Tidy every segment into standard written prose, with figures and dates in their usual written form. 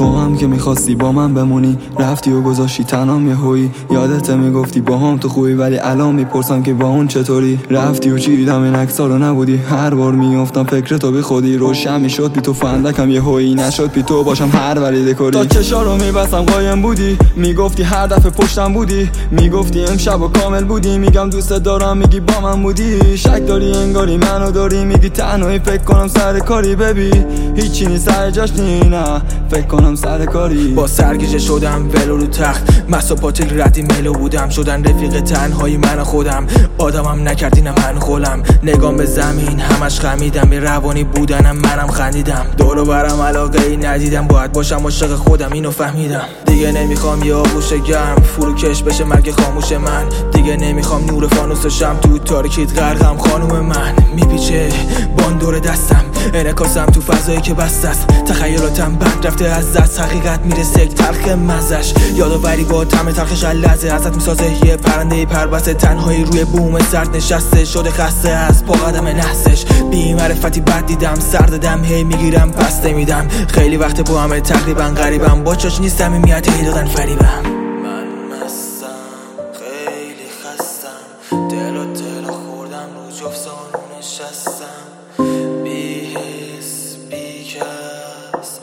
تو هم که میخواستی با من بمونی رفتی و گذاشتی تنام یه هویی. یادته میگفتی با هم تو خوبی ولی الان میپرسم که با اون چطوری. رفتی و چیدم این عکس‌ها رو نبودی، هر بار میافتم فکر تو بی خودی. روشن میشد بی تو فندکم یه هویی، نشد بی تو باشم هر ولی دکوری. تا چشا رو میبستم قایم بودی، میگفتی هر دفعه پشتم بودی، میگفتی امشب و کامل بودی. میگم دوست دارم میگی با من بودی. شک داری انگاری منو داری، میگی تنهایی فکر کنم سر کاری. ببی هیچی نیست سر جاش نی، نه فکر کنم سر کاری. با سرگیجه شدم ولو رو تخت، مسا پاتل ردی ملو بودم. شدن رفیق تنهایی من خودم، آدمم نکردینم هن خولم. نگام به زمین همش خمیدم، به روانی بودنم منم خندیدم. دورو برم علاقه ای ندیدم، باید باشم عاشق خودم اینو فهمیدم. دیگه نمیخوام یه آغوش گرم فروکش بشه مرگ خاموش من. دیگه نمیخوام نور فانوس شم تو تاریکیت غرقم خانوم من. میپیچه بان دور دستم، انعکاسم تو فضایی که بسته است. تخیلاتم بد رفته از دست، حقیقت میرسه تلخ مزش. یادآوری با طعم تلخش لحظه ازت میسازه یه پرنده پربسته. تنهایی روی بوم سرد نشسته، شده خسته از پا قدم نحسش. بی معرفتی بد دیدم، سرد دم هی میگیرم پس نمیدم. خیلی وقت با همه تقریبا غریبم، با چاش نیست صمیمیت هی دادن فریبم. من مستم خیلی خستم، دل خوردم رو جفت زانو نشستم. بی حس بی کس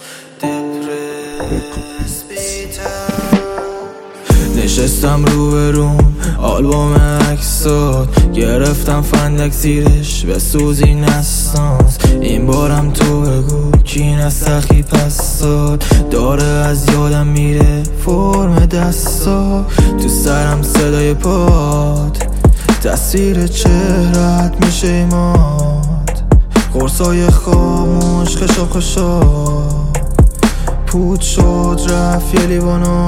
دپرس بیتر. نشستم رو به روم آلبوم عکسات، گرفتم فندک زیرش به سوزی نساز. این بارم تو بگو کی نسخی پس داد، داره از یادم میره فرم دستا. تو سرم صدای پاد، تصویر چهرت میشه ایماد. قرصای خاموش خشاب خشاب پود شد رفت یه لیوانا.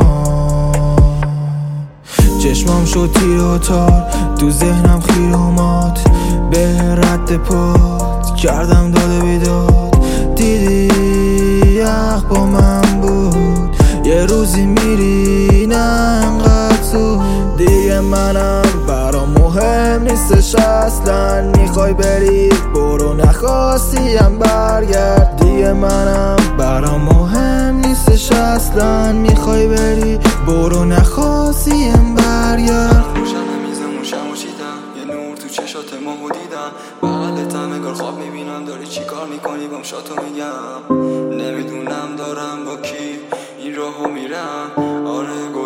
چشمام شد تیر و تار، تو ذهنم خیر اومد به رد پاد. کردم داده بیداد، دیدی یخ با من بود. یه روزی میری نه انقدر زود. دیگه منم برام مهم نیستش اصلا، میخوای بری برو نخواستیم برگرد. دیگه منم برام مهم نیستش اصلا، میخوای بری برو نخواستیم برگرد. روشن میزمون شموشیدم، یه نور تو چشات ماهو دیدم. بغلتم انگار خواب میبینم، داری چی کار میکنی بام شاتو میگم. نمیدونم دارم با کی این راهو میرم. آره